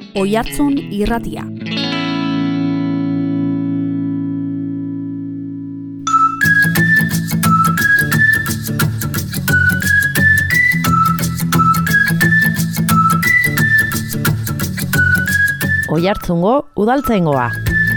Oihartzun irratia. Oihartzungo udaltzaingoa.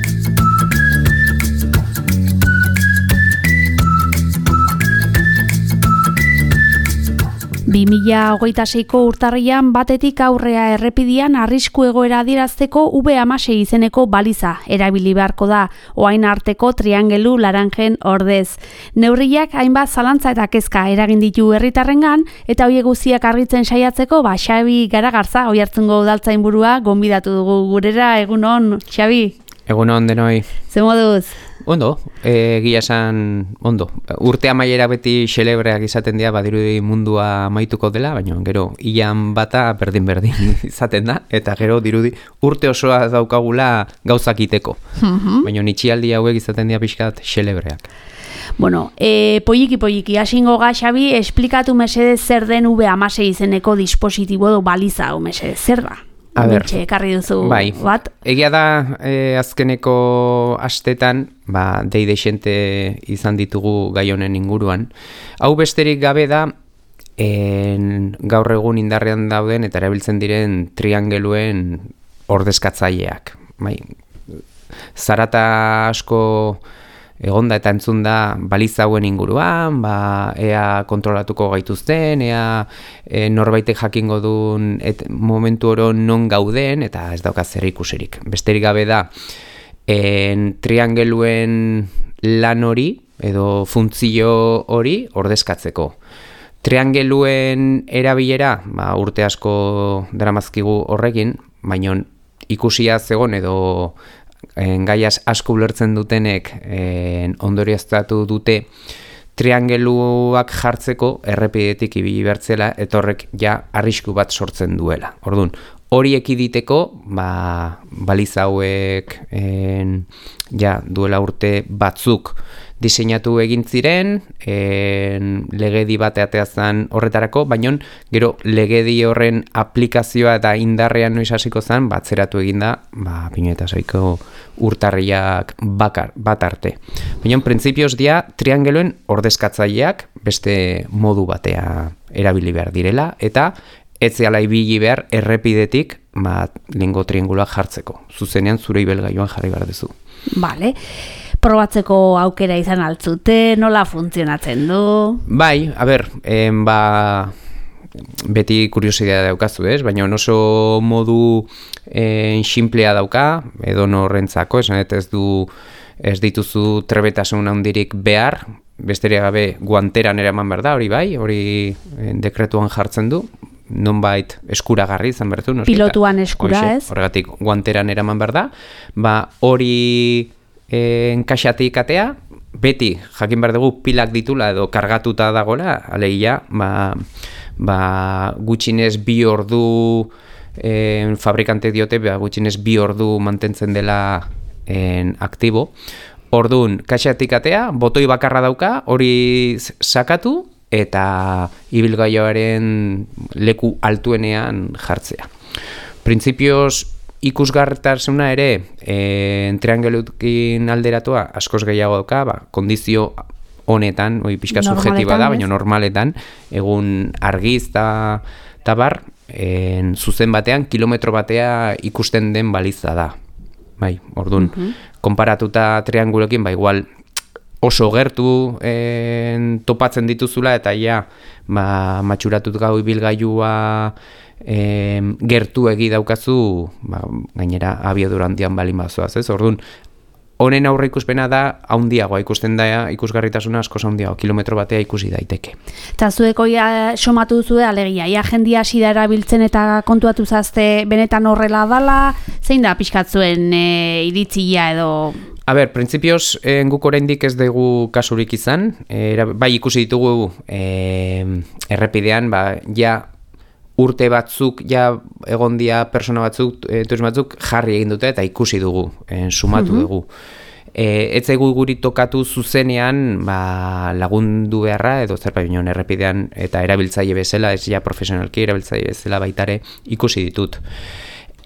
2026ko urtarrian batetik aurrea errepidean arrisku egoera adierazteko V16 izeneko baliza erabili beharko da, orain arteko triangelu laranjen ordez. Neurriak hainbat zalantza eta kezka eragin ditu herritarrengan eta horiek guztiak argitzen saiatzeko, Xabi Garagarza, Oihartzungo udaltzainburua gonbidatu dugu gurera. Egunon, Xabi. Egunon denoi. Ze moduz? Ondo, egia esan, ondo. Urte amaiera beti xelebreak izaten dira, badirudi mundua amaituko dela, baina gero ilan bata berdin izaten da, eta gero dirudi urte osoa daukagula gauzak iteko. Baina itxialdi hauek izaten dira pixkat xelebreak. Bueno, poliki, hasingo ga, Xabi, esplikatu mesedez zer den V16 izeneko dispositibo edo baliza, mesedez, zer da? A ber, ekarri duzu bai, bat? Egia da azkeneko astetan, deide xente izan ditugu gai honen inguruan. Hau besterik gabe da, gaur egun indarrean dauden eta erabiltzen diren triangeluen ordezkatzaileak. Bai, zarata asko egonda eta entzun da baliza hauen inguruan, ea kontrolatuko gaituzten, ea norbaitek jakingo duen momentu oro non gauden, eta ez dauka zer ikusirik. Besterik gabe da, triangeluen lan hori, edo funtzio hori ordezkatzeko. Triangeluen erabilera, urte asko daramazkigu horrekin, baina ikusia zegon edo gaiaz asko ulertzen dutenek ondorioztatu dute triangeluak jartzeko errepidetik ibili bertzela, eta horrek ja arrisku bat sortzen duela. Orduan, hori ekiditeko, baliza hauek duela urte batzuk diseinatu egin ziren, legedi bat ateazan horretarako, baina gero legedi horren aplikazioa eta indarrean noiz hasiko zen, batzeratu eginda, 2006ko urtarriak bat arte. Baina printzipioz dia triangeluen ordezkatzaileak beste modu batea erabili behar direla, eta ez zehala ibili behar errepidetik lehengo trianguloak jartzeko. Zuzenean zure ibelgailuan jarri behar duzu. Vale. Probatzeko aukera izan altzute, nola funtzionatzen du? Bai, a ber, beti kuriosidea daukazu, baina oso modu xinplea dauka, edo norrentzako, esan ez dituzu trebetasun handirik behar, besteria gabe guanteran eraman behar da, hori bai, hori dekretuan jartzen du, nonbait eskuragarri izan behar du. Pilotuan eskura, ez? Horregatik guanteran eraman behar da, hori enkaxatik atea, beti jakin behar dugu pilak ditula edo kargatuta dagoela, alegia, gutxinez 2 ordu, fabrikante diote, gutxinez 2 ordu mantentzen dela aktibo. Orduan, kaxatik atea, botoi bakarra dauka, hori sakatu, eta ibilgailuaren leku altuenean jartzea. Printzipioz, ikusgarritasuna ere, triangelukin alderatua askoz gehiago dauka, kondizio honetan, pixka subjetiba da, baina normaletan, egun argiz eta bar, zuzen batean, kilometro batea ikusten den baliza da. Bai, orduan, konparatuta triangulokin, igual oso gertu topatzen dituzula, eta matxuratut gau ibilgailua gertu egi daukazu, gainera abiadura handian balin bazoaz, ez? Orduan, honen aurre ikuspena da, haundiagoa ikusten da, ikusgarritasuna asko haundiagoa, kilometro batea ikusi daiteke. Eta zueko somatu duzu alegia, jendia hasi da erabiltzen eta kontuatu zazte benetan horrela dala, zein da pixkatzuen iritzia edo... A ber, printzipioz guk oraindik ez dugu kasurik izan, bai ikusi ditugu errepidean, urte batzuk, egon dia persona batzuk, turismo batzuk jarri egin dute eta ikusi dugu, sumatu dugu. Ez zaigu guri tokatu zuzenean lagundu beharra, edo zer baino errepidean eta erabiltzaile bezala, ez ja profesionalki erabiltzaile bezala baitare ikusi ditut.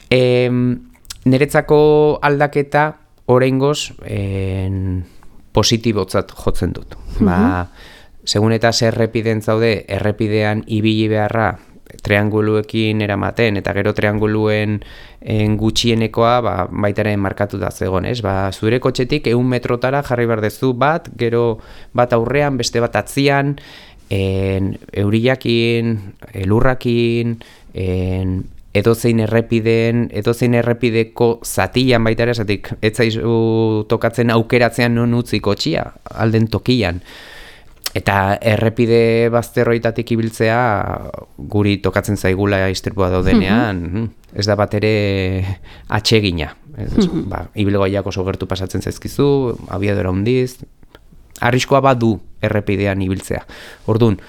Niretzako aldaketa oraingoz positibotzat jotzen dut. Segun eta zer errepiden zaude, errepidean ibili beharra trianguluekin eramaten, eta gero trianguluen gutxienekoa baitaren markatu da zegoen, ez? Zure kotxetik 100 metrotara jarri behar dezu bat, gero bat aurrean, beste bat atzian, euriakin, elurrakin, edozein errepideko zatian baita ere, zatik ez zaizu tokatzen aukeratzean non utzi kotxia, alden tokian. Eta errepide bazterroitatik ibiltzea guri tokatzen zaigula istripua daudenean, ez da bat ere atsegina. Ibilgaiak oso gertu pasatzen zaizkizu, abiadora handiz, arriskoa badu errepidean ibiltzea. Orduan,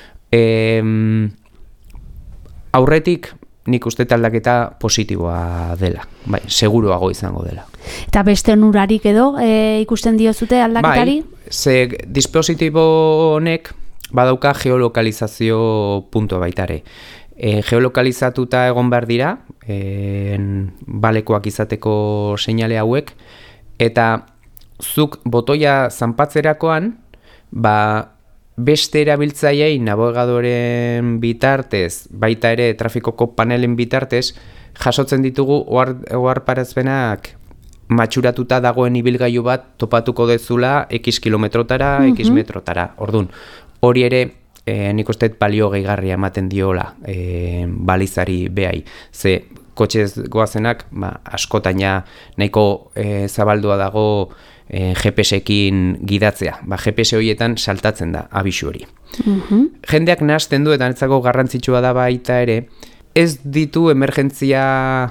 aurretik nik uste aldaketa positiboa dela, seguruago izango dela. Eta beste onurarik edo ikusten diozute aldaketari? Ze dispositibo honek badauka geolokalizazio puntua baitare. Geolokalizatuta egon behar dira, balekoak izateko seinale hauek, eta zuk botoia zanpatzerakoan, beste erabiltzaileei navegadoren bitartez, baita ere trafikoko panelen bitartez, jasotzen ditugu oharparazpenak matxuratuta dagoen ibilgailu bat topatuko dezula X kilometrotara, X metrotara. Orduan, hori ere nik uste balio gehigarria ematen diola balizari behai. Ze kotxez goazenak askotaina nahiko zabaldua dago GPS-ekin gidatzea. GPS horietan saltatzen da abisu hori. Jendeak nahasten du eta netzako garrantzitsua da baita ere, ez ditu emergentzia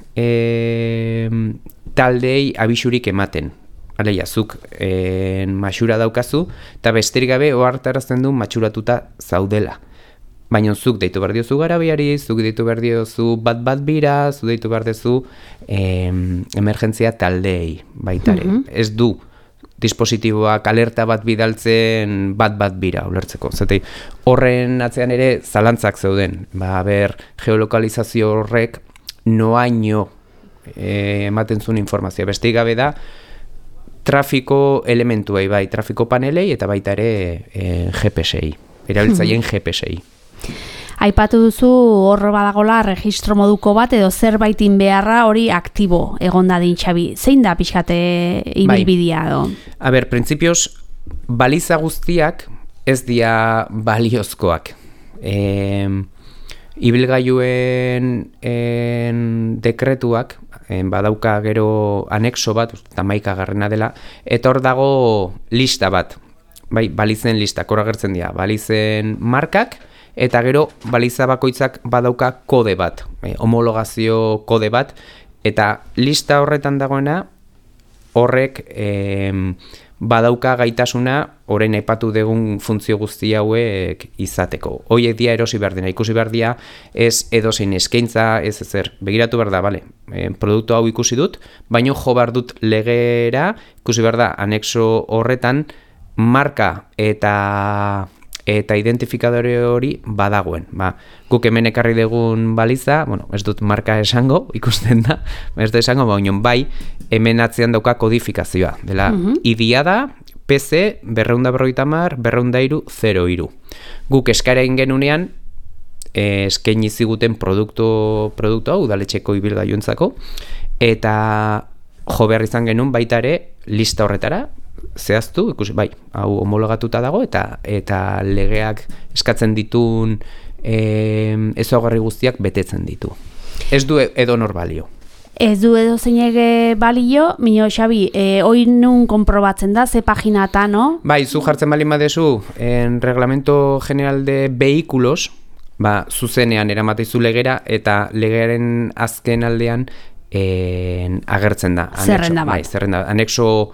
taldei abisurik ematen. Aleia, zuk matxura daukazu, eta besterik gabe ohartarazten du matxuratuta zaudela. Baina zuk deitu behar diozu garabiari, zuk deitu behar diozu bat bira, zuk deitu behar diozu emergentzia taldei baitare. Ez du dispositiboak alerta bat bidaltzen bat bira ulertzeko. Zate, horren atzean ere zalantzak zeuden. Geolokalizazio horrek noaino ematen zuen informazioa. Besteik gabe da, trafiko elementuei, trafiko panelei eta baita ere GPS-ei, erabiltzaileen GPS-ei. Aipatu duzu horro badagola registro moduko bat edo zerbaitin beharra hori aktibo egon dadin, Xabi. Zein da pixkate ibilbidea edo? Printzipioz, baliza guztiak ez dira baliozkoak. Ibilgailuen dekretuak badauka gero anexo bat, 11. dela, eta hor dago lista bat, balizen listak, hor agertzen dira, balizen markak, eta gero baliza bakoitzak badauka kode bat, homologazio kode bat, eta lista horretan dagoena horrek badauka gaitasuna orain aipatu dugun funtzio guzti hauek izateko. Hoiek dia erosi behar dena, ikusi behar dia ez edozein eskaintza, ez ezer, begiratu behar da, produktu hau ikusi dut, baino jo behar dut legera, ikusi behar da, anexo horretan marka eta identifikadore hori badagoen. Guk hemen ekarri dugun baliza, ez dut marka esango, ikusten da, ez dut esango, bai, hemen atzean dauka kodifikazioa. Dela, idia da, PC 250-203-03. Guk eskaera egin genunean, eskaini ziguten produktu hau, udaletxeko ibilgailuentzako, eta jo behar izan genuen baita ere lista horretara, zehaztu, ikusi, hau homologatuta dago, eta legeak eskatzen ditun ezaugarri guztiak betetzen ditu. Ez du edonor balio. Ez du edo zeinege balio, minio Xabi, oin nun konprobatzen da, ze paginata, no? Zu jartzen balin badezu, en Reglamento General de Vehículos, zuzenean eramateizu legera, eta legearen azken aldean agertzen da. Zerrenda bat. Zerrenda, anexo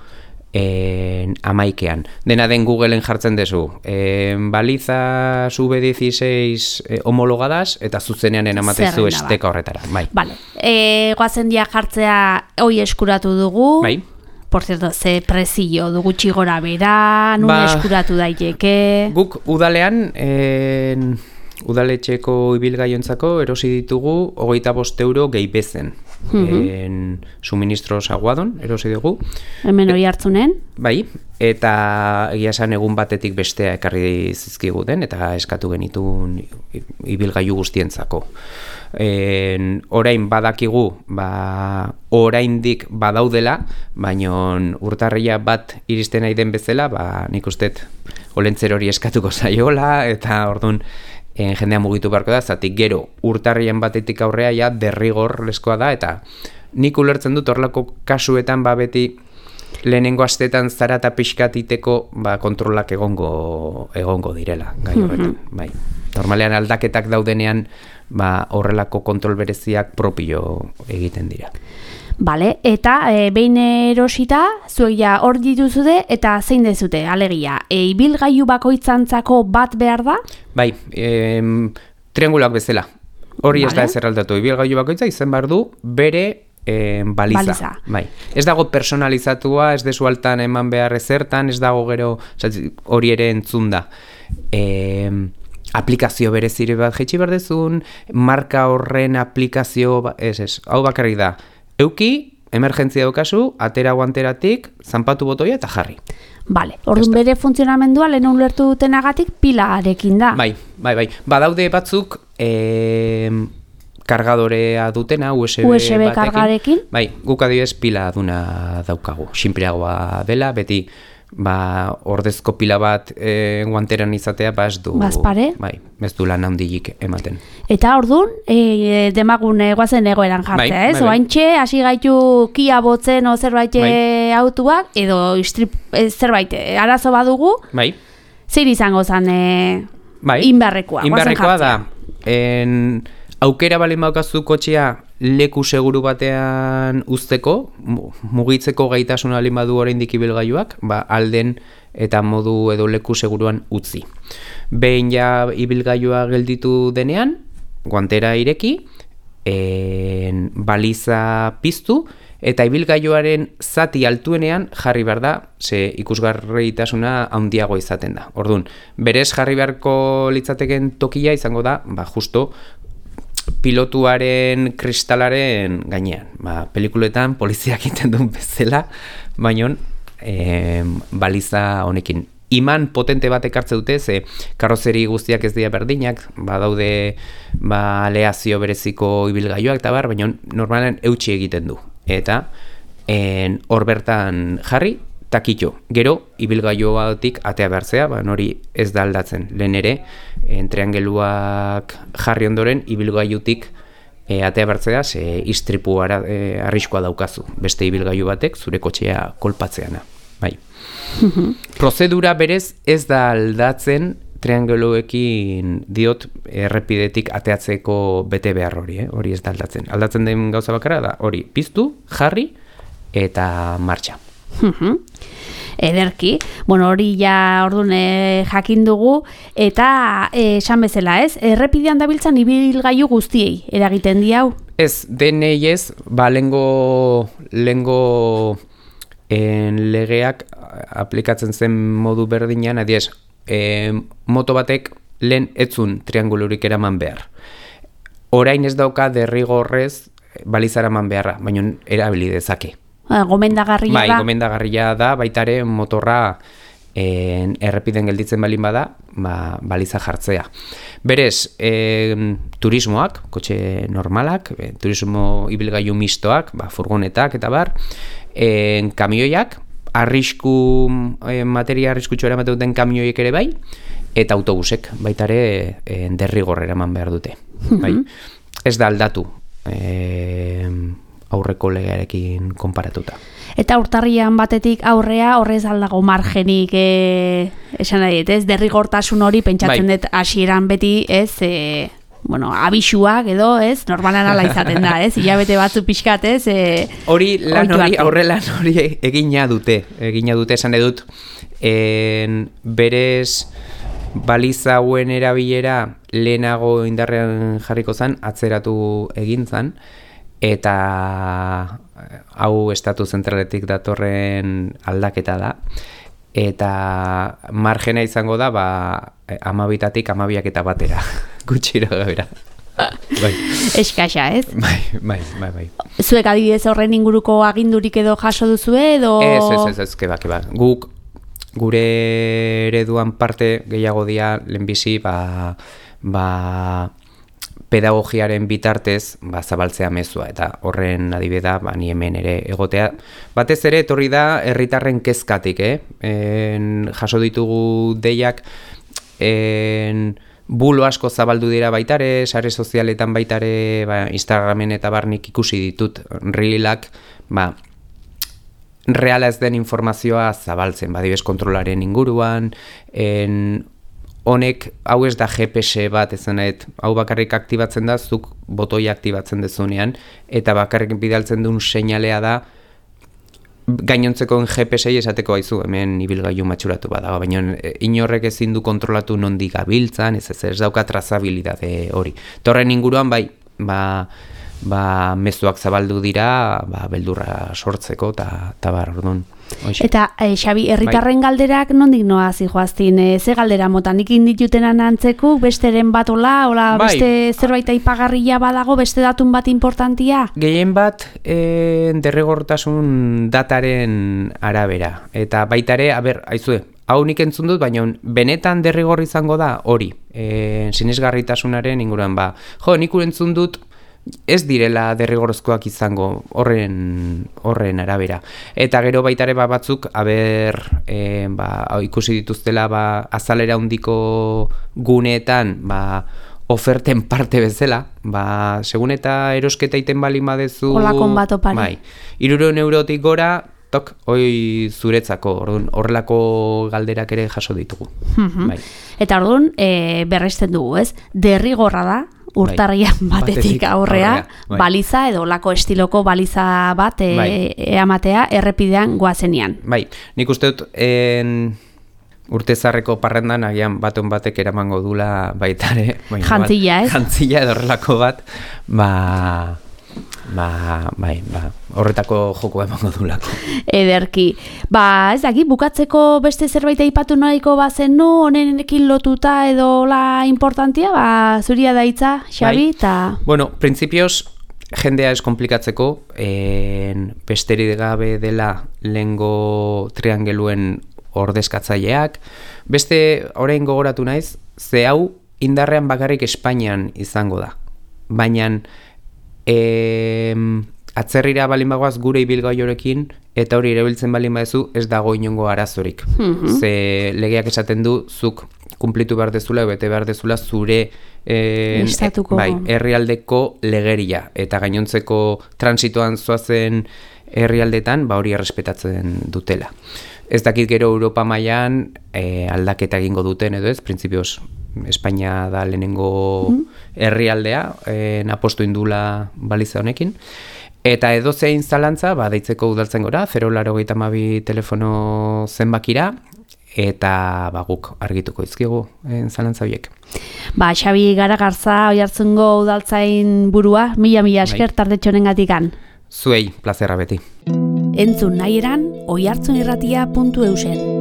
11. Dena den Googleen jartzen dezu. Balizas V16 homologadas eta zuzenean eramateizu esteka horretara. Vale. Goazen dia jartzea hoi eskuratu dugu. Por cierto, ze prezio du gutxi gora bera, nun eskuratu daiteke. Guk udalean udaletxeko ibilgaiontzako erosi ditugu 25 euro gehi bezen. Suministros aguadon erosi dugu. Hemen hori hartzunen? Bai, eta egia esan egun batetik bestea ekarri zizkiguten eta eskatu genitun ibilgailu guztientzako. Orain badakigu, oraindik badaudela, baina urtarria bat iristen nahi den bezala, nik usteet olentzer hori eskatuko zaiola, eta orduan jendea mugitu beharko da, zatik gero urtarrien batetik aurrea ja derrigorrezkoa da, eta nik ulertzen dut horrelako kasuetan beti lehenengo astetan zarata pixkatiteko kontrolak egongo direla gai horretan. Bai. Normalean aldaketak daudenean horrelako kontrol bereziak propio egiten dira. Bale, eta behin erosita, zuek ja hor dituzude eta zein dezute, alegia, ibilgailu bakoitzantzako bat behar da? Bai, trianguloak bezala. Hori ez da ezer aldatu, ibilgailu bakoitza izan behar du bere baliza. Bai. Ez dago personalizatua, ez dezu altan eman behar ezertan, ez dago gero, hori ere entzun da. Aplikazio berezire bat jaitsi behar dezun, marka horren aplikazio, hau bakarrik da. Euki, emergentzia daukazu, atera guanteratik, zanpatu botoia eta jarri. Bale, orduan bere funtzionamendua lehen ulertu dutenagatik pilarekin da. Bai. Badaude batzuk kargadorea dutena, USB batekin. kargarekin. Bai, guk adibidez pila duna daukagu. Sinpleagoa dela, beti ordezko pila bat guanteran izatea, ez du... Bazpare? Bai, ez du lan handilik ematen. Eta orduan, demagun guazen egoeran jartzea, ez? Oaintxe, hasi gaitu kia botzen o zerbait autuak, edo zerbait arazo badugu, zer izango zen inbarrekoa. Inbarrekoa da, aukera balen baukazu kotxea leku seguru batean uzteko, mugitzeko gaitasuna alin badu oraindik ibilgailuak, alden eta modu edo leku seguruan utzi. Behin ja ibilgailua gelditu denean, guantera ireki, baliza piztu, eta ibilgailuaren zati altuenean jarri behar da, ze ikusgarritasuna handiago izaten da. Orduan, berez jarri beharko litzateken tokia izango da, justo, pilotuaren kristalaren gainean. Pelikuletan poliziak egiten duen bezala, baina baliza honekin. Iman potente bat ekartze dute, ze karrozeri guztiak ez dira berdinak, badaude aleazio bereziko ibilgailuak eta baina normalen eutsi egiten du. Eta hor bertan jarri, takito. Gero, ibilgailuatik atea behartzea, hori ez da aldatzen. Lehen ere, triangeluak jarri ondoren, ibilgailutik atea behartzea, ze istripu arriskoa daukazu. Beste ibilgailu batek, zure kotxea kolpatzeana. Bai. Prozedura berez ez da aldatzen triangeluekin diot errepidetik ateatzeko bete behar hori, hori ez da aldatzen. Aldatzen den gauza bakarra da, hori piztu, jarri eta martxa. Ederki, hori ja orduan jakin dugu eta esan bezala, ez? Errepidean dabiltzan ibilgailu guztiei eragiten di hau? Ez, denei ez, lengo legeak aplikatzen zen modu berdinean, adiez, moto batek lehen etzun triangulurik eraman behar. Orain ez dauka derrigorrez balizara eman beharra, baina erabili dezake. Gomendagarria da. Bai, gomendagarria da, baitare motorra errepiden gelditzen balin bada, baliza jartzea. Berez, turismoak, kotxe normalak, turismo ibilgailu mistoak, furgonetak eta bar, kamioiak, materia arriskutxo eramaten duten kamioiek ere bai, eta autobusek baitare derrigorrera eman behar dute. Bai? Ez da aldatu aurreko legearekin konparatuta. Eta urtarrian batetik aurrea horrez aldago margenik esan nahi, ez? Derrigortasun hori pentsatzen dut hasieran beti, ez? Abisuak edo, ez? Normalan ala izaten da, ez? Hilabete batzu pixkat, ez? Hori lan hori, aurre lan hori egina dute esan edut. Berez baliza hauen erabilera lehenago indarrean jarriko zen, atzeratu egin zen, eta hau estatu zentraletik datorren aldaketa da. eta margena izango da 12 12 eta batera, gutxira gabera. Bai. Eskaxa, ez? Bai. Zuek adibidez horren inguruko agindurik edo jaso duzue edo... Ez, keba. Guk gure ereduan parte gehiago dia lehenbizi pedagogiaren bitartez zabaltzea mezua, eta horren adibeda ni hemen ere egotea. Batez ere etorri da herritarren kezkatik, jaso ditugu deiak, bulo asko zabaldu dira baitare, sare sozialetan baitare, Instagramen eta barnik ikusi ditut reelak, reala ez den informazioa zabaltzen, badibes kontrolaren inguruan, honek, hau ez da GPS bat, hau bakarrik aktibatzen da, zuk botoi aktibatzen dezunean, eta bakarrik bidaltzen duen seinalea da, gainontzeko GPS-ei esateko haizu, hemen ibilgailu matxuratu badago, baina inorrek ezin du kontrolatu nondik gabiltzan, ez dauka trazabilitate hori. Torren inguruan mezuak zabaldu dira, beldurra sortzeko, eta orduan. Eta, Xabi, herritarren galderak nondik noa zijoaztin? Ze galdera motan ikin ditutenan antzeku, besteren bat beste zerbait aipagarria badago, beste datun bat importantia? Gehien bat derrigortasun dataren arabera. Eta baitare, aizue, hau nik entzun dut, baina benetan derrigor izango da hori. Sinesgarritasunaren inguruan, nik entzun dut, ez direla derrigorozkoak izango horren arabera. Eta gero baitare batzuk, ikusi dituztela azalera handiko guneetan, oferten parte bezala, segun eta erosketa iten balin badezu... Olakon bat opari. 300 eurotik gora, hoi zuretzako, horrelako galderak ere jaso ditugu. Eta orduan, berresten dugu, ez? Derrigorra da, urtarrian batetik aurrea, baliza edo lako estiloko baliza bat eamatea errepidean goazenean. Nik uste dut urtezarreko parrendan agian baten batek eramango dula baitare. Jantzilla, ez? Jantzilla edo horrelako bat, horretako joko emango dulako. Ederki. Ez daki, bukatzeko beste zerbait aipatu nahiko bazen honenekin lotuta edo la importantia, zuria daitza, Xabi, eta... Bueno, printzipioz, jendea ez komplikatzeko, besterik gabe dela lehengo triangeluen ordezkatzaileak. Beste, orain gogoratu naiz, ze hau indarrean bakarrik Espainian izango da. Baina atzerrira balin bagoaz gure ibilgaiorekin, eta hori erabiltzen balin badezu ez dago inongo arazorik. Ze legeak esaten du, zuk kumplitu behar dezula, bete behar dezula zure herrialdeko legeria. Eta gainontzeko transitoan zoazen herrialdetan, hori errespetatzen dutela. Ez dakit gero Europa mailan aldaketa egingo duten edo ez, printzipioz Espainia da lehenengo herrialdea, apostu indula baliza honekin. Eta edozein zalantza, deitzeko udaltzen gora, 082 telefono zenbakira, eta guk argituko izkigu zalantza horiek. Xabi Garagarza, Oiartzungo udaltzain burua, mila esker tardetxonengatikan. Zuei, plazerra beti. Entzun nahi eran, oiartzunirratia.eusen.